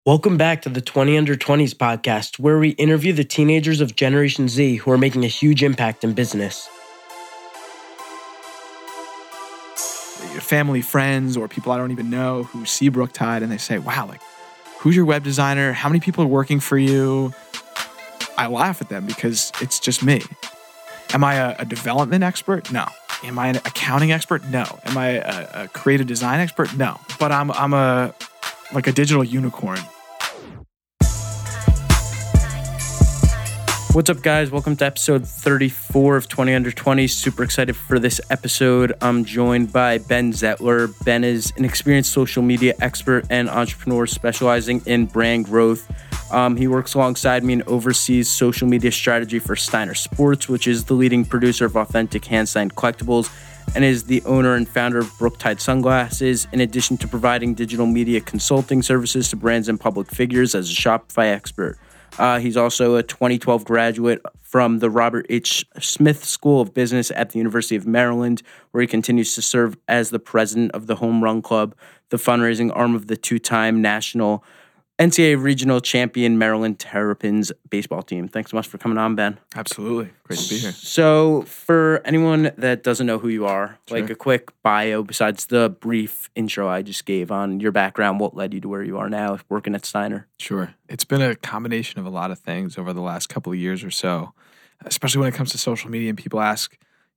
Welcome back to the 20 Under 20s podcast, where we interview the teenagers of Generation Z who are making a huge impact in business. Family, friends, or people I don't even know who see Brooktide and they say, wow, like, who's your web designer? How many people are working for you? I laugh at them because it's just me. Am I a development expert? No. Am I an accounting expert? No. Am I a creative design expert? No. But I'm a digital unicorn. What's up, guys? Welcome to episode 34 of 20 Under 20. Super excited for this episode. I'm joined by Ben Zettler. Ben is an experienced social media expert and entrepreneur specializing in brand growth. He works alongside me and oversees social media strategy for Steiner Sports, which is the leading producer of authentic hand-signed collectibles, and is the owner and founder of Brooktide Sunglasses, in addition to providing digital media consulting services to brands and public figures as a Shopify expert. He's also a 2012 graduate from the Robert H. Smith School of Business at the University of Maryland, where he continues to serve as the president of the Home Run Club, the fundraising arm of the two-time national NCAA regional champion Maryland Terrapins baseball team. Thanks so much for coming on, Ben. Absolutely. Great to be here. So for anyone that doesn't know who you are, Sure. like a quick bio besides the brief intro I just gave on your background, what led you to where you are now working at Steiner? Sure. It's been a combination of a lot of things over the last couple of years or so, especially when it comes to social media and people ask,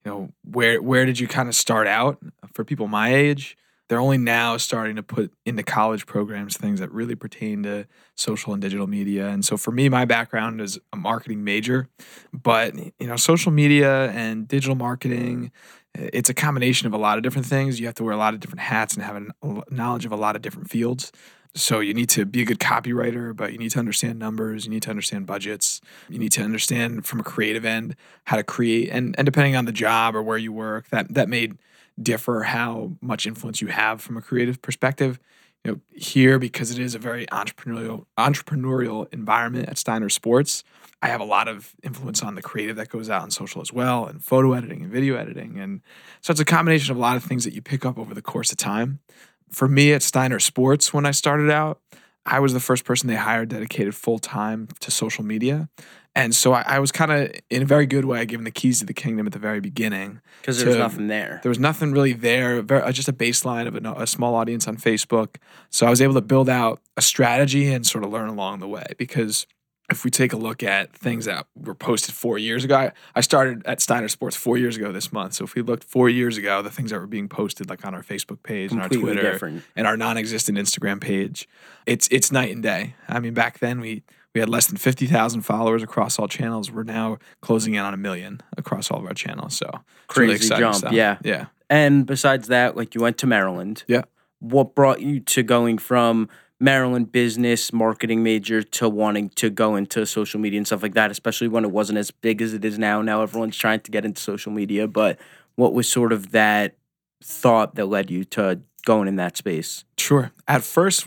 where did you kind of start out? For people my age, they're only now starting to put into college programs things that really pertain to social and digital media. And so for me, my background is a marketing major, but social media and digital marketing, it's a combination of a lot of different things. You have to wear a lot of different hats and have a knowledge of a lot of different fields. So you need to be a good copywriter, but you need to understand numbers. You need to understand budgets. You need to understand from a creative end how to create. And depending on the job or where you work, that may differ how much influence you have from a creative perspective. Here, because it is a very entrepreneurial environment at Steiner Sports, I have a lot of influence on the creative that goes out on social as well, and photo editing and video editing. And so it's a combination of a lot of things that you pick up over the course of time. For me at Steiner Sports, when I started out, I was the first person they hired dedicated full-time to social media. And so I was kind of, in a very good way, given the keys to the kingdom at the very beginning. Because there was nothing there. There was nothing really there, just a baseline of a small audience on Facebook. So I was able to build out a strategy and sort of learn along the way. Because if we take a look at things that were posted 4 years ago, I started at Steiner Sports 4 years ago this month. So if we looked 4 years ago, the things that were being posted like on our Facebook page and our Completely Twitter different. and our non-existent Instagram page, it's night and day. I mean, back then we had less than 50,000 followers across all channels. We're now closing in on 1 million across all of our channels. So it's really Crazy exciting jump, stuff. yeah. Yeah. And besides that, like you went to Maryland. Yeah. What brought you to going from Maryland business marketing major to wanting to go into social media and stuff like that, especially when it wasn't as big as it is now? Now everyone's trying to get into social media, but what was sort of that thought that led you to going in that space? Sure. At first,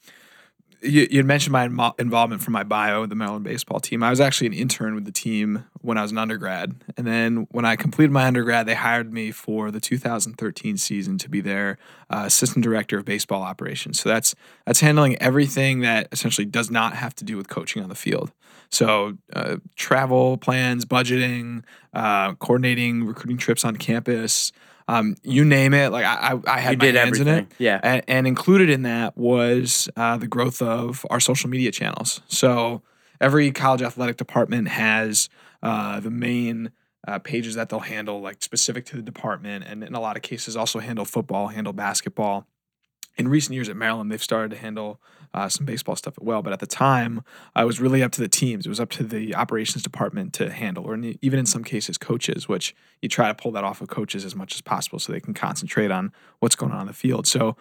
you mentioned my involvement from my bio with the Maryland baseball team. I was actually an intern with the team when I was an undergrad. And then when I completed my undergrad, they hired me for the 2013 season to be their assistant director of baseball operations. So that's handling everything that essentially does not have to do with coaching on the field. So travel plans, budgeting, coordinating recruiting trips on campus, you name it. Like I had my hands in it. Yeah. And included in that was the growth of our social media channels. So every college athletic department has the main pages that they'll handle, like specific to the department, and in a lot of cases also handle football, handle basketball. In recent years at Maryland, they've started to handle some baseball stuff as well. But at the time, it was really up to the teams. It was up to the operations department to handle, or even in some cases, coaches, which you try to pull that off of coaches as much as possible so they can concentrate on what's going on the field. So,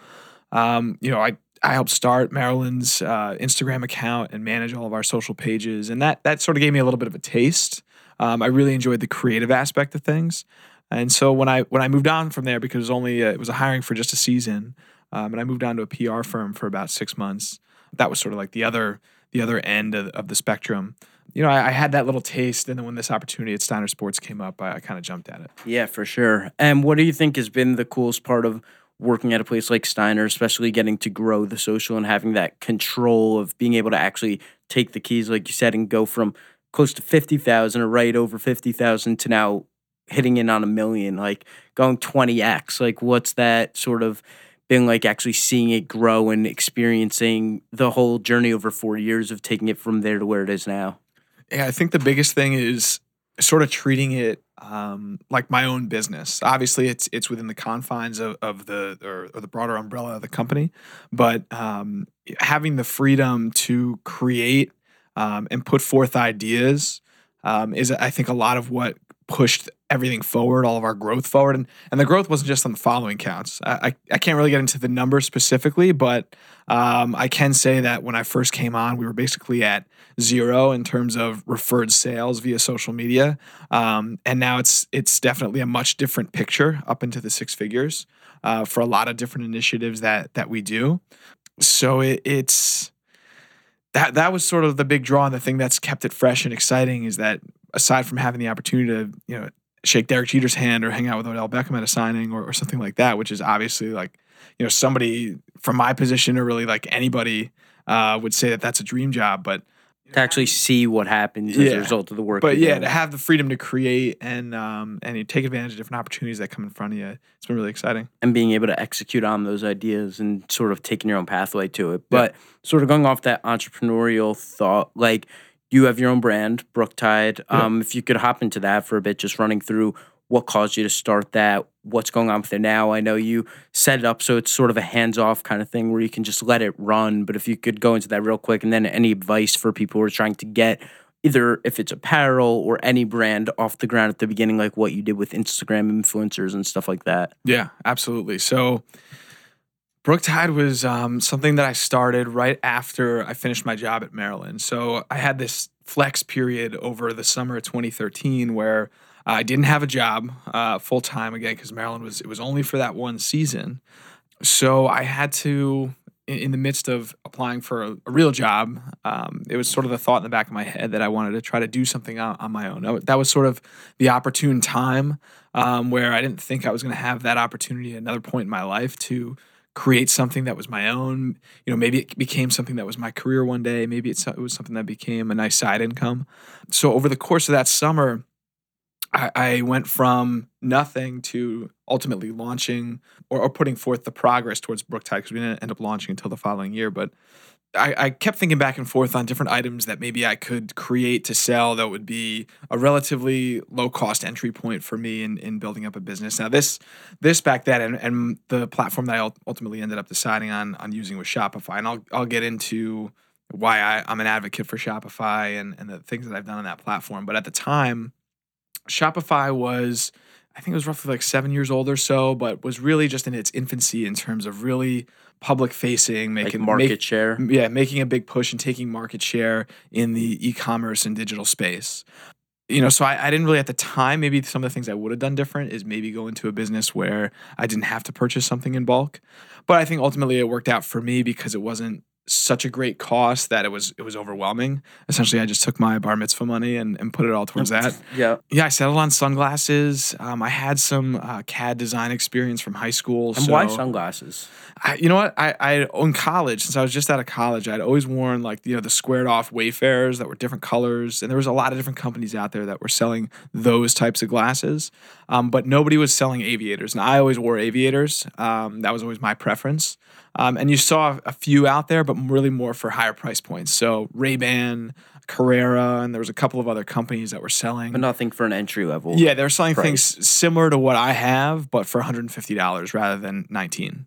I helped start Maryland's Instagram account and manage all of our social pages. And that sort of gave me a little bit of a taste. I really enjoyed the creative aspect of things. And so when I moved on from there, because it was a hiring for just a season, and I moved on to a PR firm for about 6 months. That was sort of like the other end of the spectrum. I had that little taste, and then when this opportunity at Steiner Sports came up, I kind of jumped at it. Yeah, for sure. And what do you think has been the coolest part of working at a place like Steiner, especially getting to grow the social and having that control of being able to actually take the keys, like you said, and go from close to 50,000 or right over 50,000 to now hitting in on 1 million, like going 20x? Like, what's that sort of been like, actually seeing it grow and experiencing the whole journey over 4 years of taking it from there to where it is now? Yeah, I think the biggest thing is sort of treating it like my own business. Obviously, it's within the confines of or the broader umbrella of the company, but having the freedom to create and put forth ideas is, I think, a lot of what pushed everything forward, all of our growth forward. And the growth wasn't just on the following counts. I can't really get into the numbers specifically, but I can say that when I first came on, we were basically at 0 in terms of referred sales via social media. And now it's definitely a much different picture, up into the 6 figures for a lot of different initiatives that we do. So it's that was sort of the big draw, and the thing that's kept it fresh and exciting is that, aside from having the opportunity to, shake Derek Jeter's hand or hang out with Odell Beckham at a signing or something like that, which is obviously like, somebody from my position, or really like anybody would say that that's a dream job, but To actually see what happens as a result of the work. But you're to doing. have the freedom to create and you take advantage of different opportunities that come in front of you, it's been really exciting. And being able to execute on those ideas and sort of taking your own pathway to it. But sort of going off that entrepreneurial thought, like, you have your own brand, Brooktide. If you could hop into that for a bit, just running through what caused you to start that, what's going on with it now. I know you set it up so it's sort of a hands-off kind of thing where you can just let it run. But if you could go into that real quick, and then any advice for people who are trying to get either, if it's apparel or any brand, off the ground at the beginning, like what you did with Instagram influencers and stuff like that. Yeah, absolutely. So Brooktide was something that I started right after I finished my job at Maryland. So I had this flex period over the summer of 2013 where I didn't have a job full time again, because Maryland it was only for that one season. So I had to, in the midst of applying for a real job, it was sort of the thought in the back of my head that I wanted to try to do something on my own. That was sort of the opportune time where I didn't think I was going to have that opportunity at another point in my life to create something that was my own. Maybe it became something that was my career one day. Maybe it was something that became a nice side income. So over the course of that summer, I went from nothing to ultimately launching or putting forth the progress towards Brooktide, because we didn't end up launching until the following year. But I kept thinking back and forth on different items that maybe I could create to sell that would be a relatively low-cost entry point for me in building up a business. Now, this back then, and the platform that I ultimately ended up deciding on using was Shopify. And I'll get into why I'm an advocate for Shopify and the things that I've done on that platform. But at the time, Shopify was, I think it was roughly like 7 years old or so, but was really just in its infancy in terms of really public facing, making market share. Yeah, making a big push and taking market share in the e-commerce and digital space. So I didn't really at the time, maybe some of the things I would have done different is maybe go into a business where I didn't have to purchase something in bulk. But I think ultimately it worked out for me because it wasn't such a great cost that it was overwhelming. Essentially, I just took my bar mitzvah money and put it all towards that. Yeah. I settled on sunglasses. I had some CAD design experience from high school. And why sunglasses? You know what? I in college, since I was just out of college, I'd always worn like the squared off Wayfarers that were different colors, and there was a lot of different companies out there that were selling those types of glasses, but nobody was selling aviators, and I always wore aviators. That was always my preference. And you saw a few out there, but really more for higher price points. So Ray-Ban, Carrera, and there was a couple of other companies that were selling. But nothing for an entry level. Yeah, they were selling price. things similar to what I have, but for $150 rather than $19.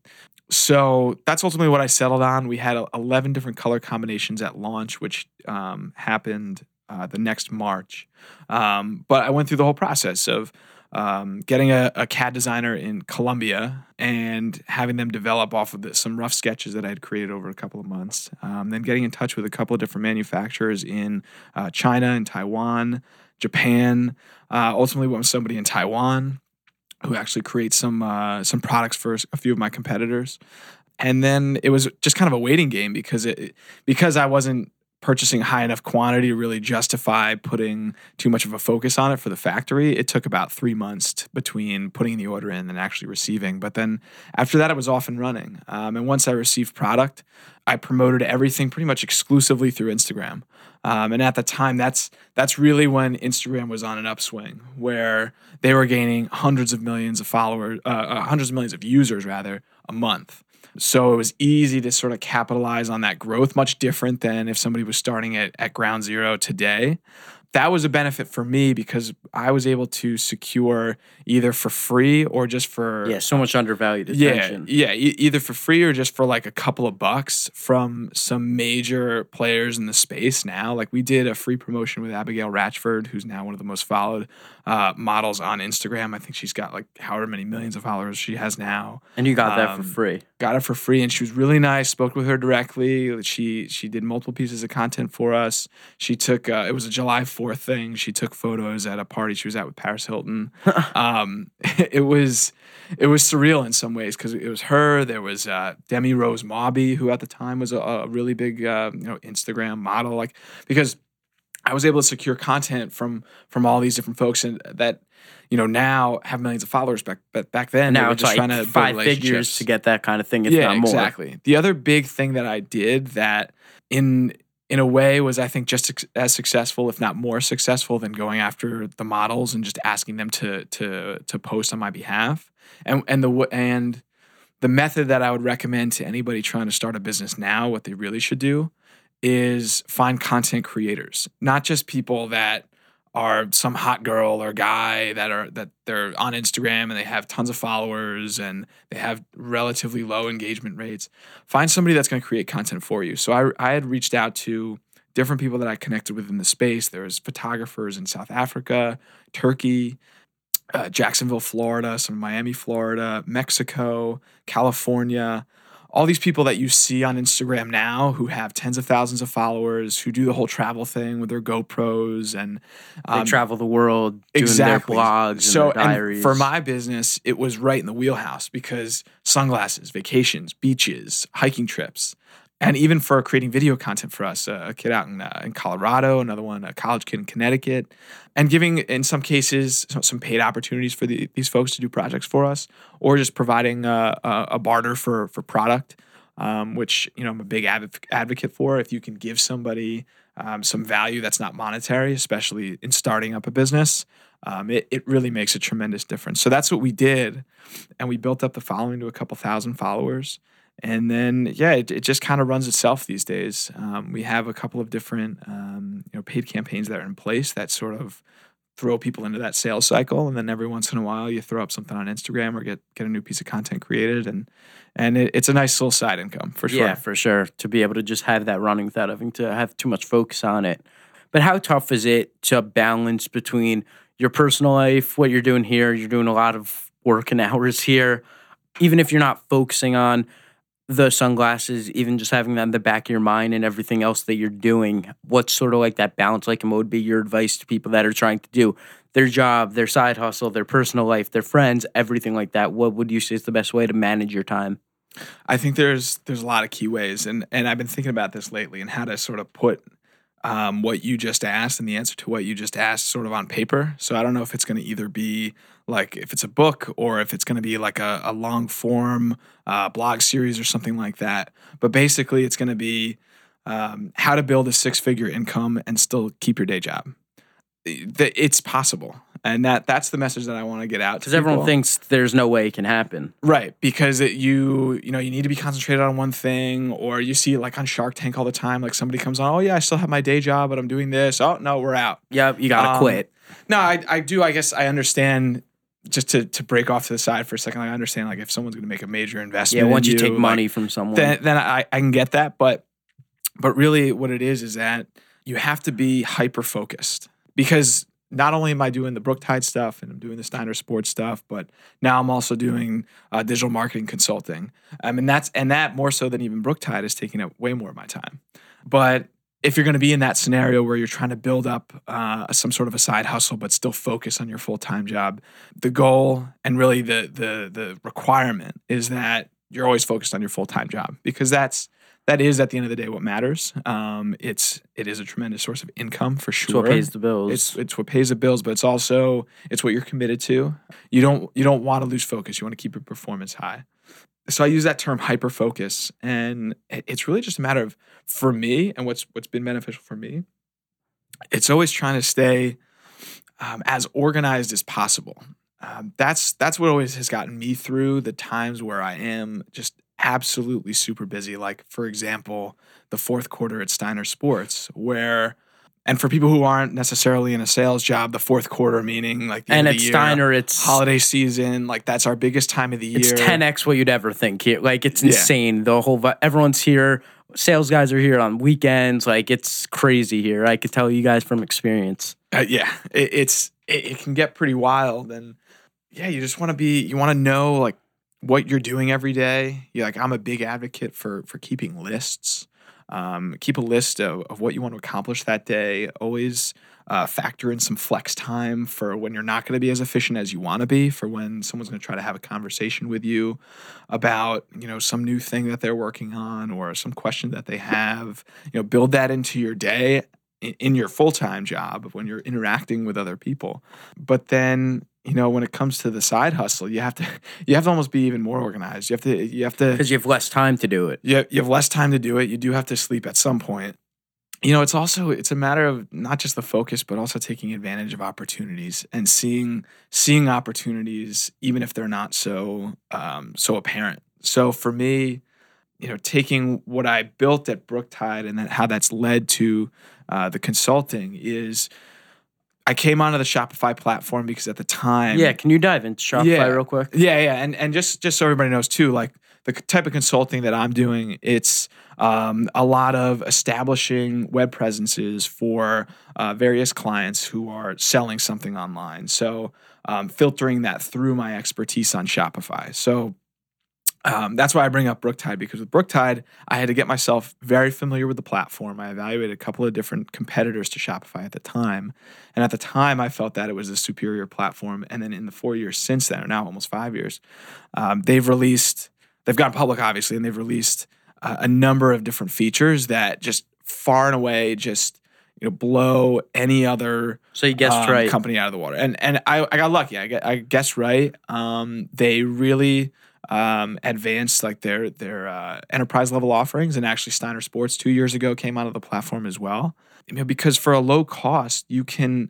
So that's ultimately what I settled on. We had 11 different color combinations at launch, which happened the next March. But I went through the whole process of getting a CAD designer in Colombia and having them develop off of some rough sketches that I had created over a couple of months. Then getting in touch with a couple of different manufacturers in China and Taiwan, Japan. Ultimately went with somebody in Taiwan who actually creates some products for a few of my competitors. And then it was just kind of a waiting game because I wasn't purchasing high enough quantity to really justify putting too much of a focus on it for the factory. It took about 3 months between putting the order in and actually receiving. But then after that, it was off and running. And once I received product, I promoted everything pretty much exclusively through Instagram. And at the time, that's really when Instagram was on an upswing, where they were gaining hundreds of millions of followers, hundreds of millions of users rather, a month. So it was easy to sort of capitalize on that growth, much different than if somebody was starting at ground zero today. That was a benefit for me because I was able to secure either for free or just for so much undervalued attention. Either for free or just for like a couple of bucks from some major players in the space now. Like we did a free promotion with Abigail Ratchford, who's now one of the most followed models on Instagram. I think she's got like however many millions of followers she has now. And you got that for free. Got it for free, and she was really nice. Spoke with her directly. She did multiple pieces of content for us. She took it was a July 4th thing. She took photos at a party she was at with Paris Hilton. It was surreal in some ways because it was her. There was Demi Rose Mobby, who at the time was a really big Instagram model. Like because I was able to secure content from all these different folks and that now have millions of followers. But back then, now they were it's just like trying to 5 figures to get that kind of thing. If yeah, not more. Exactly. The other big thing that I did that in a way was I think just as successful, if not more successful, than going after the models and just asking them to post on my behalf. And the method that I would recommend to anybody trying to start a business now, what they really should do is find content creators, not just people that are some hot girl or guy that they're on Instagram and they have tons of followers and they have relatively low engagement rates. Find somebody that's going to create content for you. So I had reached out to different people that I connected with in the space. There was photographers in South Africa, Turkey, Jacksonville, Florida, some Miami, Florida, Mexico, California. All these people that you see on Instagram now who have tens of thousands of followers, who do the whole travel thing with their GoPros and they travel the world doing their blogs and their diaries. And for my business, it was right in the wheelhouse because sunglasses, vacations, beaches, hiking trips, and even for creating video content for us, a kid out in Colorado, another one, a college kid in Connecticut, and giving, in some cases, some paid opportunities for these folks to do projects for us, or just providing a barter for product, which I'm a big advocate for. If you can give somebody some value that's not monetary, especially in starting up a business, it really makes a tremendous difference. So that's what we did, and we built up the following to a couple thousand followers. And then, it just kind of runs itself these days. We have a couple of different, paid campaigns that are in place that sort of throw people into that sales cycle. And then every once in a while, you throw up something on Instagram or get a new piece of content created. And it's a nice little side income for sure. Yeah, for sure. To be able to just have that running without having to have too much focus on it. But how tough is it to balance between your personal life, what you're doing here? You're doing a lot of working hours here. Even if you're not focusing on the sunglasses, even just having that in the back of your mind and everything else that you're doing, what's sort of like that balance like, and what would be your advice to people that are trying to do their job, their side hustle, their personal life, their friends, everything like that? What would you say is the best way to manage your time? I think there's a lot of key ways, and I've been thinking about this lately and how to sort of put what you just asked and the answer to what you just asked sort of on paper. So I don't know if it's going to either be like if it's a book or if it's going to be like a long form blog series or something like that. But basically it's going to be how to build a 6-figure income and still keep your day job. It's possible. And that's the message that I want to get out to people. Because everyone thinks there's no way it can happen. Right. Because you need to be concentrated on one thing, or you see it like on Shark Tank all the time. Like somebody comes on, oh yeah, I still have my day job, but I'm doing this. Oh no, we're out. Yep, you got to quit. No, I do. I guess I understand. Just to break off to the side for a second, I understand like if someone's going to make a major investment. Yeah, once you take money from someone. Then I can get that. But really what it is that you have to be hyper-focused. Because not only am I doing the Brooktide stuff and I'm doing the Steiner Sports stuff, but now I'm also doing digital marketing consulting. And that more so than even Brooktide is taking up way more of my time. But if you're going to be in that scenario where you're trying to build up some sort of a side hustle, but still focus on your full-time job, the goal and really the requirement is that you're always focused on your full-time job, because that's that is at the end of the day what matters. It is a tremendous source of income for sure. It's what pays the bills. It's what pays the bills, but it's what you're committed to. You don't want to lose focus. You want to keep your performance high. So I use that term hyper focus, and it's really just a matter of, for me, and what's been beneficial for me, it's always trying to stay as organized as possible. That's what always has gotten me through the times where I am just absolutely super busy. Like, for example, the fourth quarter at Steiner Sports, where, and for people who aren't necessarily in a sales job, the fourth quarter meaning like the And end of at the year, Steiner, it's holiday season, like that's our biggest time of the year. It's 10x what you'd ever think here. Like, it's insane. The whole everyone's here. Sales guys are here on weekends. Like, it's crazy here. I could tell you guys from experience. It can get pretty wild, and you just want to know like what you're doing every day. I'm a big advocate for keeping lists. Keep a list of what you want to accomplish that day. Always factor in some flex time for when you're not going to be as efficient as you want to be, for when someone's going to try to have a conversation with you about, some new thing that they're working on or some question that they have. Build that into your day in your full-time job when you're interacting with other people. But then, when it comes to the side hustle, you have to almost be even more organized. You have to because you have less time to do it. You have less time to do it. You do have to sleep at some point. It's a matter of not just the focus, but also taking advantage of opportunities and seeing opportunities, even if they're not so apparent. So for me, taking what I built at Brooktide and how that's led to the consulting is, I came onto the Shopify platform because at the time... Yeah, can you dive into Shopify real quick? Yeah. And just so everybody knows too, like the type of consulting that I'm doing, it's a lot of establishing web presences for various clients who are selling something online. So filtering that through my expertise on Shopify. So that's why I bring up Brooktide, because with Brooktide, I had to get myself very familiar with the platform. I evaluated a couple of different competitors to Shopify at the time. And at the time, I felt that it was a superior platform. And then in the 4 years since then, or now almost 5 years, they've gone public, obviously, and they've released a number of different features that just far and away just blow any other so you guessed right. company out of the water. And I got lucky. I guessed right. They really... advanced like their enterprise level offerings, and actually Steiner Sports 2 years ago came out of the for as well. Because for a low cost and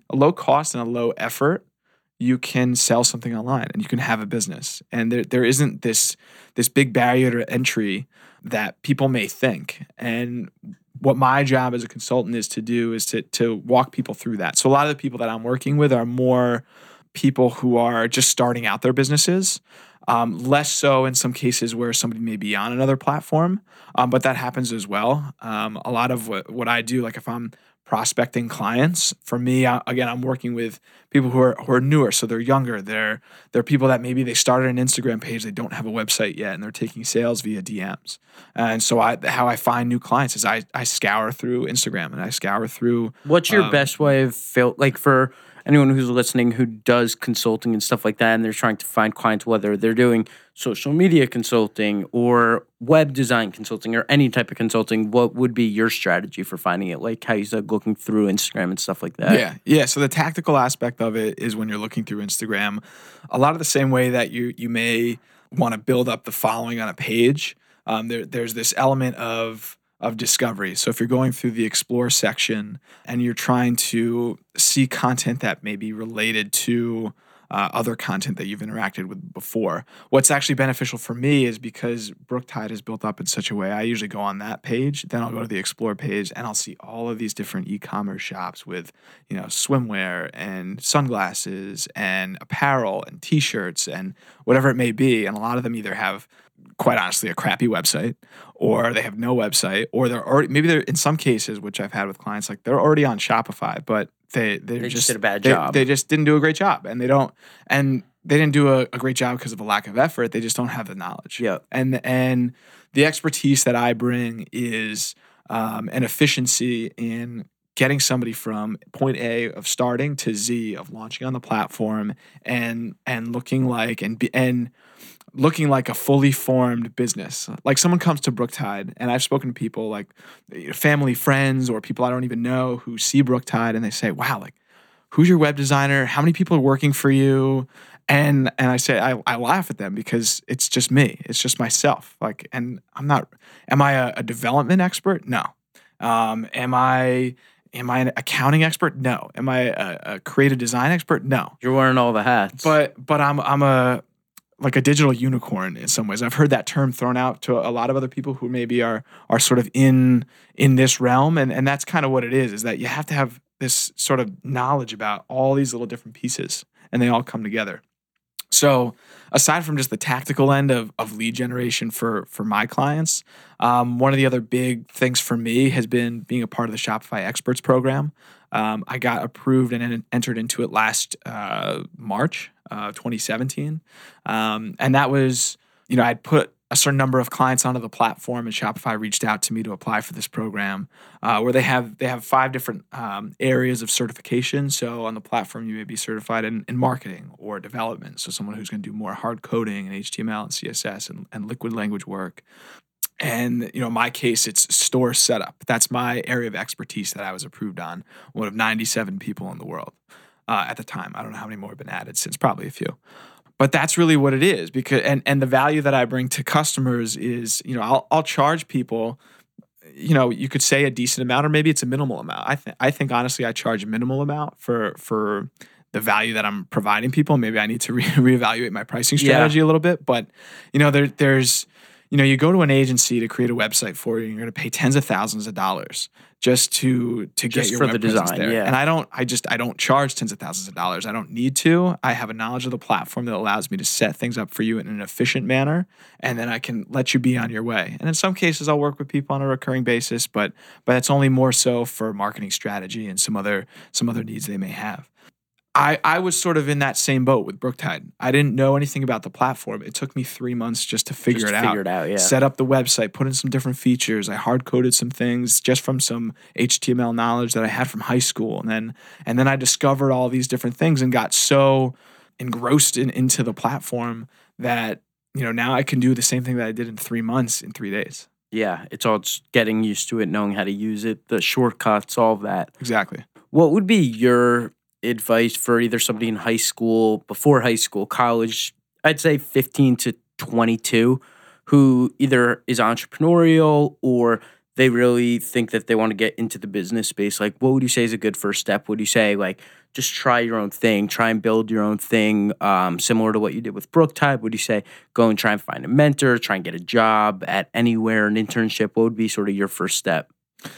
a low effort, you can sell something online and you can have a business. And there isn't this big barrier to entry that people may think. And what my job as a consultant is to do is to walk people through that. So a lot of the people that I'm working with are more people who are just starting out their businesses. Less so in some cases where somebody may be on another platform, but that happens as well. A lot of what I do, like if I'm prospecting clients, for me, I'm working with people who are newer, so they're younger. They're people that maybe they started an Instagram page, they don't have a website yet, and they're taking sales via DMs. And so how I find new clients is I scour through Instagram and I scour through. What's your best way of for anyone who's listening who does consulting and stuff like that, and they're trying to find clients, whether they're doing social media consulting or web design consulting or any type of consulting, what would be your strategy for finding it? Like how you said, looking through Instagram and stuff like that. Yeah. So the tactical aspect of it is when you're looking through Instagram, a lot of the same way that you may want to build up the following on a page. There's this element of discovery. So if you're going through the explore section and you're trying to see content that may be related to other content that you've interacted with before, what's actually beneficial for me is because Brooktide is built up in such a way, I usually go on that page, then I'll go to the explore page and I'll see all of these different e-commerce shops with, swimwear and sunglasses and apparel and t-shirts and whatever it may be. And a lot of them either have, quite honestly, a crappy website, or they have no website, or they're in some cases, which I've had with clients, like they're already on Shopify, but they just did a bad job. They just didn't do a great job, and they didn't do a great job because of a lack of effort. They just don't have the knowledge. Yeah. And the expertise that I bring is an efficiency in getting somebody from point A of starting to Z of launching on the platform and looking like and looking like a fully formed business. Like someone comes to Brooktide, and I've spoken to people like family, friends, or people I don't even know who see Brooktide, and they say, "Wow, like who's your web designer? How many people are working for you?" And I say I laugh at them because it's just me. It's just myself. Like, and I'm not. Am I a development expert? No. Am I an accounting expert? No. Am I a creative design expert? No. You're wearing all the hats. But I'm a like a digital unicorn in some ways. I've heard that term thrown out to a lot of other people who maybe are sort of in this realm, and that's kind of what it is that you have to have this sort of knowledge about all these little different pieces, and they all come together. So aside from just the tactical end of lead generation for my clients, one of the other big things for me has been being a part of the Shopify Experts program. I got approved and entered into it last March 2017. And that was, I'd put a certain number of clients onto the platform, and Shopify reached out to me to apply for this program, where they have 5 different areas of certification. So on the platform, you may be certified in marketing or development. So someone who's going to do more hard coding and HTML and CSS and liquid language work. And, in my case, it's store setup. That's my area of expertise that I was approved on, one of 97 people in the world at the time. I don't know how many more have been added since, probably a few. But that's really what it is, because and the value that I bring to customers is, I'll charge people, you could say a decent amount, or maybe it's a minimal amount. I think honestly I charge a minimal amount for the value that I'm providing people. Maybe I need to reevaluate my pricing strategy a little bit. But there's you go to an agency to create a website for you, and you're going to pay tens of thousands of dollars just to get your for web the presence design. there. Yeah. And I don't charge tens of thousands of dollars. I don't need to. I have a knowledge of the platform that allows me to set things up for you in an efficient manner, and then I can let you be on your way. And in some cases, I'll work with people on a recurring basis, but it's only more so for marketing strategy and some other needs they may have. I was sort of in that same boat with Brooktide. I didn't know anything about the platform. It took me 3 months just to figure it out. Yeah. Set up the website, put in some different features. I hard coded some things just from some HTML knowledge that I had from high school, and then I discovered all these different things and got so engrossed into the platform that now I can do the same thing that I did in 3 months in 3 days. Yeah, it's all just getting used to it, knowing how to use it, the shortcuts, all of that. Exactly. What would be your advice for either somebody in high school, before high school, college, I'd say 15 to 22, who either is entrepreneurial or they really think that they want to get into the business space? Like, what would you say is a good first step? Would you say, like, just try your own thing, try and build your own thing, similar to what you did with Brooktide? Would you say go and try and find a mentor, try and get a job at anywhere, an internship? What would be sort of your first step?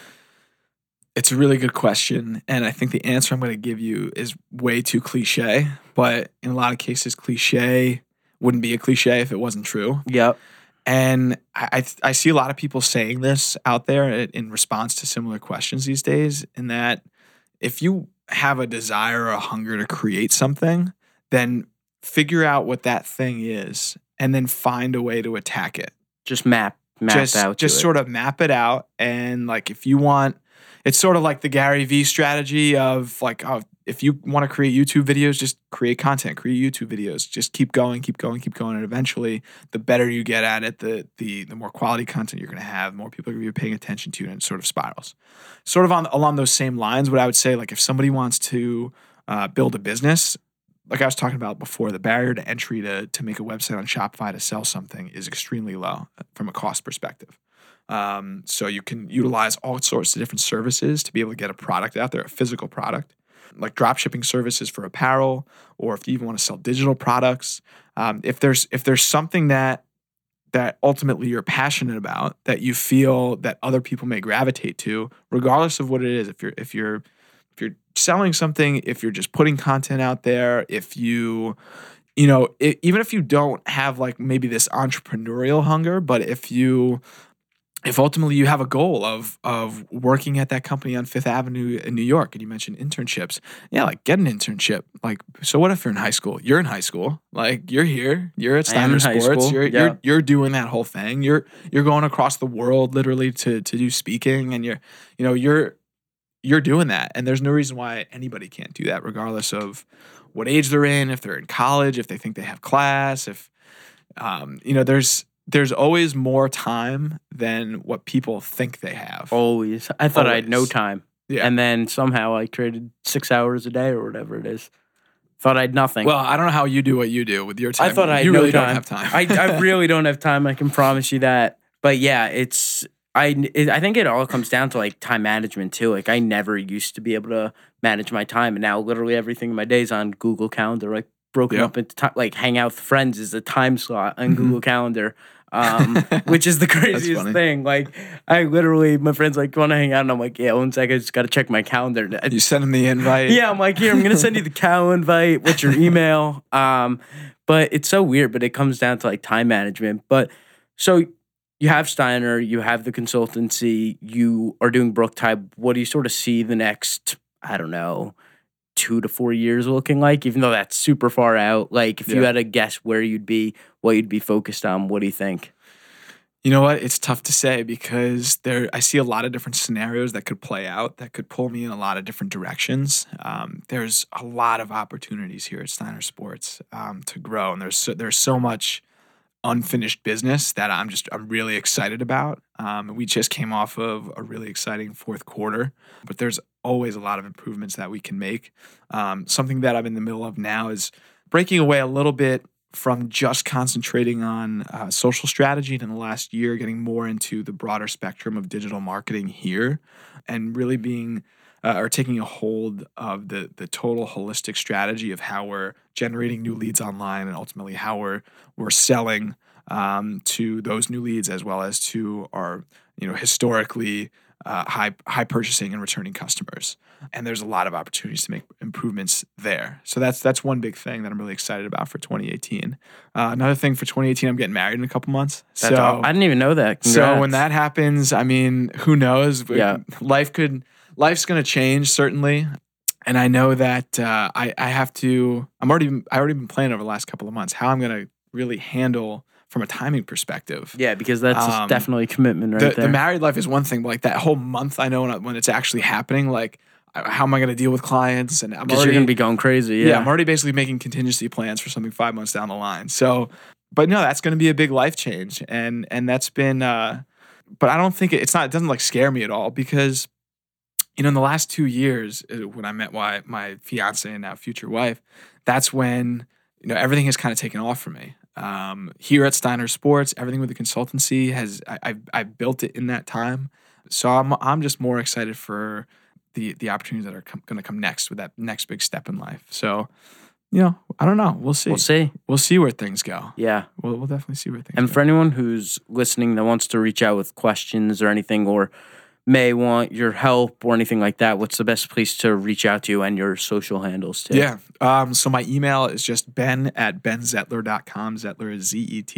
It's a really good question, and I think the answer I'm going to give you is way too cliche, but in a lot of cases, cliche wouldn't be a cliche if it wasn't true. Yep. And I see a lot of people saying this out there in response to similar questions these days, in that if you have a desire or a hunger to create something, then figure out what that thing is and then find a way to attack it. Just map out. Just sort of map it out, and like if you want, it's sort of like the Gary Vee strategy of like, if you want to create YouTube videos, just create content, create YouTube videos, just keep going. And eventually the better you get at it, the more quality content you're going to have, the more people are going to be paying attention to you, and it sort of spirals. Sort of along those same lines, what I would say, like if somebody wants to build a business, like I was talking about before, the barrier to entry to make a website on Shopify to sell something is extremely low from a cost perspective. So you can utilize all sorts of different services to be able to get a product out there, a physical product, like drop shipping services for apparel, or if you even want to sell digital products. If there's something that ultimately you're passionate about, that you feel that other people may gravitate to, regardless of what it is, if you're selling something, if you're just putting content out there, if even if you don't have like maybe this entrepreneurial hunger, but if ultimately you have a goal of working at that company on Fifth Avenue in New York, and you mentioned internships, like get an internship. Like, so what if you're in high school? You're in high school, like you're here, you're at Steiner Sports, you're doing that whole thing. You're going across the world literally to do speaking, and you're doing that, and there's no reason why anybody can't do that, regardless of what age they're in, if they're in college, if they think they have class, if There's always more time than what people think they have. Always. I thought I had no Always. time. Yeah. And then somehow I traded 6 hours a day or whatever it is. Thought I had nothing. Well, I don't know how you do what you do with your time. I thought I had you no really time. don't have time. I really don't have time. I can promise you that. But yeah, I think it all comes down to like time management too. Like I never used to be able to manage my time, and now literally everything in my day is on Google Calendar, like broken up into time. Like hang out with friends is a time slot on Google Calendar. Which is the craziest thing. Like I literally, my friends like want to hang out, and I'm like, yeah, 1 second, I just got to check my calendar. You send them the invite. Yeah, I'm like, here, I'm gonna send you the Cal invite. What's your email? But it's so weird. But it comes down to like time management. But so you have Steiner, you have the consultancy, you are doing Brooktide. What do you sort of see the next, I don't know, 2 to 4 years looking like? Even though that's super far out. Like if you had to guess where you'd be, what you'd be focused on, what do you think? You know what? It's tough to say because I see a lot of different scenarios that could play out that could pull me in a lot of different directions. There's a lot of opportunities here at Steiner Sports to grow, and there's so much unfinished business that I'm really excited about. We just came off of a really exciting fourth quarter, but there's always a lot of improvements that we can make. Something that I'm in the middle of now is breaking away a little bit from just concentrating on social strategy, and in the last year getting more into the broader spectrum of digital marketing here, and really being or taking a hold of the total holistic strategy of how we're generating new leads online, and ultimately how we're selling to those new leads, as well as to our historically high purchasing and returning customers. And there's a lot of opportunities to make improvements there. So that's one big thing that I'm really excited about for 2018. Another thing for 2018, I'm getting married in a couple months. I didn't even know that. Congrats. So when that happens, I mean, who knows? Yeah. Life's going to change, certainly. And I know that I have to. I already been planning over the last couple of months how I'm going to really handle from a timing perspective. Yeah, because that's definitely a commitment right there. The married life is one thing, but like that whole month, I know when it's actually happening, like how am I going to deal with clients? And because you're going to be going crazy. Yeah, I'm already basically making contingency plans for something 5 months down the line. So, but no, that's going to be a big life change, and that's been. But I don't think it doesn't like scare me at all because, in the last 2 years when I met my fiance and now future wife, that's when everything has kind of taken off for me. Here at Steiner Sports, everything with the consultancy I've built it in that time. So I'm just more excited for the opportunities that are going to come next with that next big step in life. So, I don't know. We'll see. We'll see where things go. Yeah. We'll definitely see where things go. And for anyone who's listening that wants to reach out with questions or anything, or may want your help or anything like that, what's the best place to reach out to you and your social handles too? Yeah. So my email is just ben@benzettler.com. Zettler is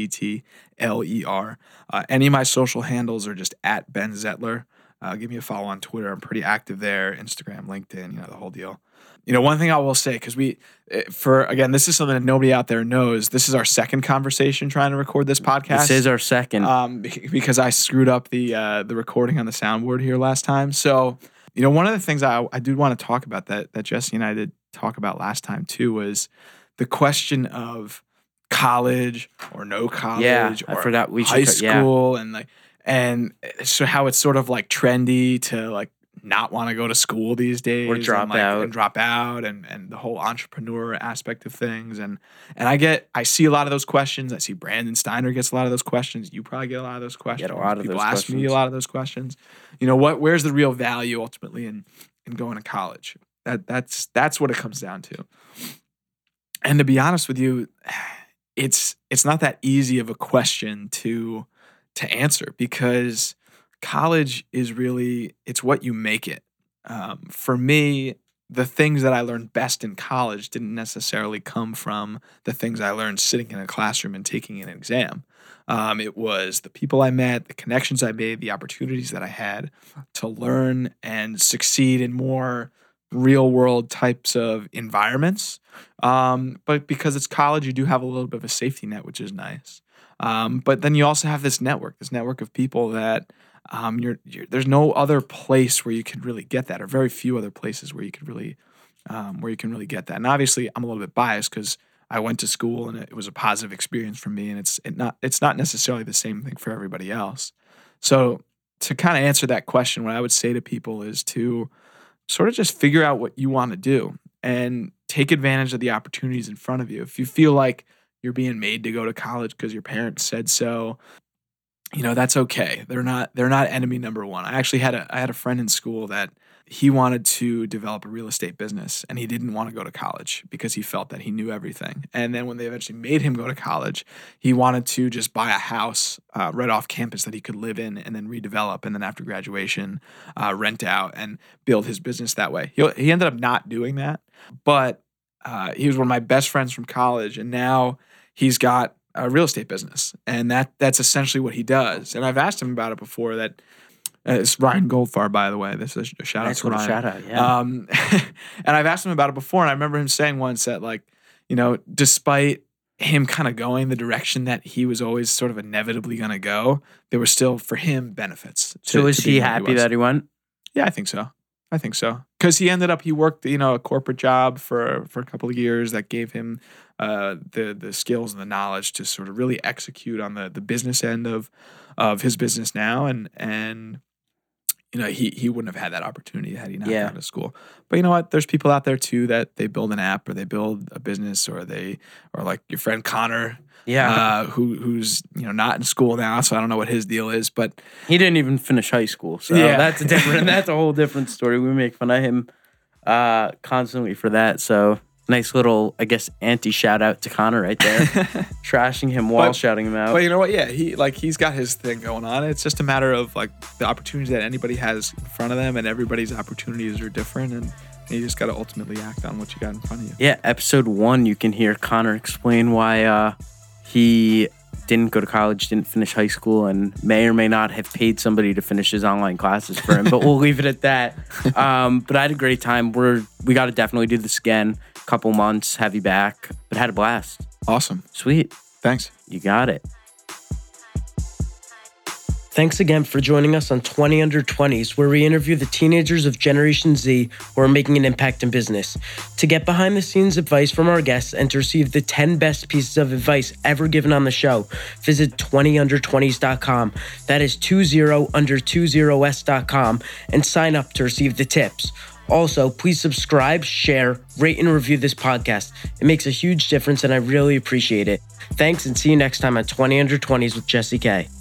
Zettler. Any of my social handles are just @benzettler. Give me a follow on Twitter. I'm pretty active there. Instagram, LinkedIn, the whole deal. One thing I will say, because this is something that nobody out there knows. This is our second conversation trying to record this podcast. This is our second. Because I screwed up the recording on the soundboard here last time. So, one of the things I do want to talk about that Jesse and I did talk about last time too was the question of college or no college. Yeah, or I forgot we high school and so how it's sort of like trendy to like not want to go to school these days or drop out and the whole entrepreneur aspect of things and I see a lot of those questions. I see Brandon Steiner gets a lot of those questions. You probably get a lot of those questions. People ask me a lot of those questions. Where's the real value ultimately in going to college? That's what it comes down to. And to be honest with you, it's not that easy of a question to answer because college is really, it's what you make it. For me, the things that I learned best in college didn't necessarily come from the things I learned sitting in a classroom and taking an exam. It was the people I met, the connections I made, the opportunities that I had to learn and succeed in more real world types of environments. But because it's college, you do have a little bit of a safety net, which is nice. But then you also have this network of people that there's no other place where you can really get that, or very few other places where you can really get that. And obviously, I'm a little bit biased because I went to school and it was a positive experience for me, and it's not necessarily the same thing for everybody else. So to kind of answer that question, what I would say to people is to sort of just figure out what you want to do and take advantage of the opportunities in front of you. If you feel like you're being made to go to college because your parents said so, that's okay. They're not enemy number one. I actually had a friend in school that he wanted to develop a real estate business, and he didn't want to go to college because he felt that he knew everything. And then when they eventually made him go to college, he wanted to just buy a house right off campus that he could live in and then redevelop, and then after graduation, rent out and build his business that way. He ended up not doing that, but he was one of my best friends from college, and now he's got a real estate business, and that's essentially what he does. And I've asked him about it before. That it's Ryan Goldfarb, by the way. This is a shout out to Ryan. Shout out, yeah. And I've asked him about it before, and I remember him saying once that, like, despite him kind of going the direction that he was always sort of inevitably going to go, there were still for him benefits. So is he happy that he went? Yeah, I think so. Because he worked, a corporate job for a couple of years that gave him the skills and the knowledge to sort of really execute on the business end of his business now. And he wouldn't have had that opportunity had he not gone to school. But you know what? There's people out there too that they build an app or they build a business or like your friend Connor. Yeah. Who's not in school now, so I don't know what his deal is, but he didn't even finish high school, so that's a whole different story. We make fun of him constantly for that. So nice little, I guess, anti shout out to Connor right there, trashing him while shouting him out. But you know what? Yeah, he's got his thing going on. It's just a matter of like the opportunities that anybody has in front of them, and everybody's opportunities are different, and you just got to ultimately act on what you got in front of you. Yeah, episode 1, you can hear Connor explain why he didn't go to college, didn't finish high school, and may or may not have paid somebody to finish his online classes for him. But we'll leave it at that. But I had a great time. We got to definitely do this again. Couple months, have you back. But had a blast. Awesome. Sweet. Thanks. You got it. Thanks again for joining us on 20 Under 20s, where we interview the teenagers of Generation Z who are making an impact in business. To get behind the scenes advice from our guests and to receive the 10 best pieces of advice ever given on the show, visit 20under20s.com. That is 20under20s.com, and sign up to receive the tips. Also, please subscribe, share, rate, and review this podcast. It makes a huge difference, and I really appreciate it. Thanks, and see you next time on 20 Under 20s with Jesse K.